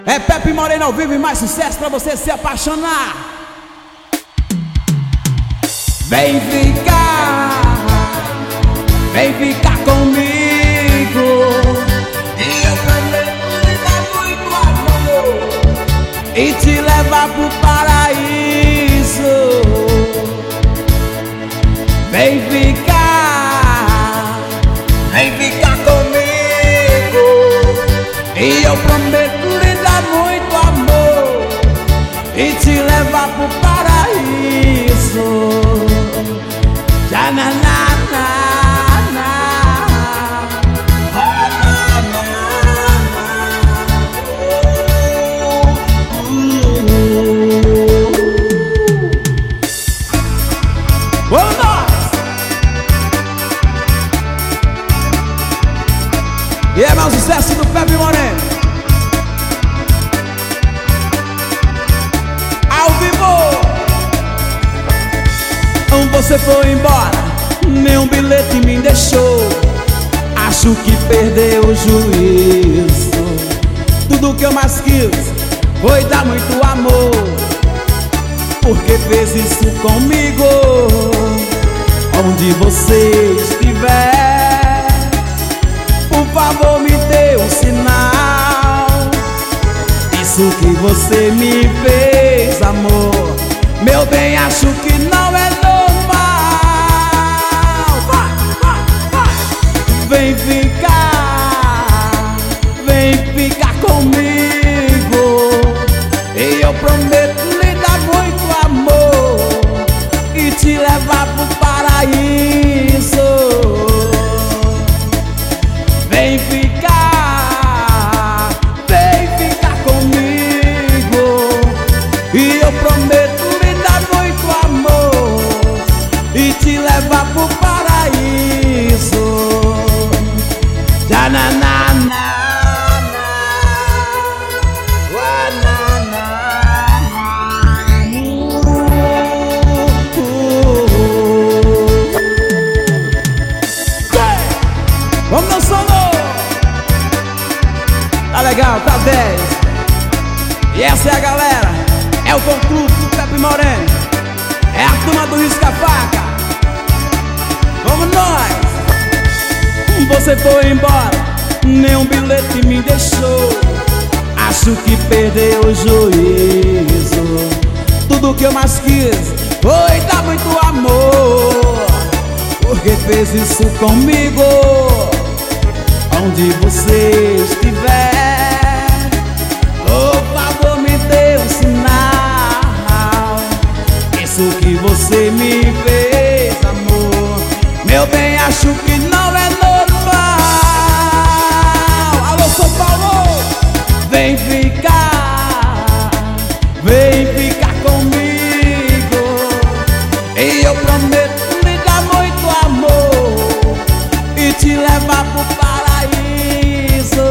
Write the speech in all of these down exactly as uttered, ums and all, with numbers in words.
É Pepe Moreno ao vivo e mais sucesso pra você se apaixonar. Vem ficar, vem ficar comigo, e eu prometo te dar muito amor e te levar pro paraíso. Vem ficar, vem ficar comigo, e eu prometo lhe dar muito amor e te levar pro paraíso. Já na na na na, na na na. Vamos nós! E é mais sucesso do Pepe Moreno ao vivo. Você foi embora, nenhum bilhete me deixou. Acho que perdeu o juízo. Tudo que eu mais quis foi dar muito amor. Porque fez isso comigo? Onde você estiver, por favor me dê um sinal. Isso que você me fez, amor, meu bem, acho que não é normal. Vai, vai, vai. Vem ficar, vem ficar comigo, e eu prometo lhe dar muito amor e te levar pro paraíso. Vem ficar, vem ficar comigo, e eu prometo e te levar pro paraíso. Já na na na na, na na na. Vamos no solo. Tá legal, tá dez. E essa é a galera, é o concurso do Pepe Moreno, é a turma do Risca-Faca. Vamos nós! Você foi embora, nenhum bilhete me deixou. Acho que perdeu o juízo. Tudo que eu mais quis foi dar muito amor. Porque fez isso comigo? Onde você estiver, por favor me dê um sinal. Isso que você me fez, amor, meu bem, acho que não é normal. Alô, São Paulo! Vem ficar, vem ficar comigo, e eu prometo lhe dar muito amor e te levar pro paraíso.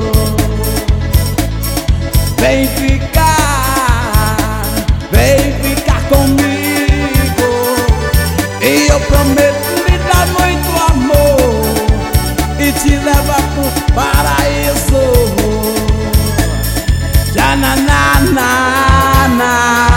Vem ficar, vem ficar comigo, e eu prometo lhe dar muito amor e te levar pro paraíso. Já na na na na.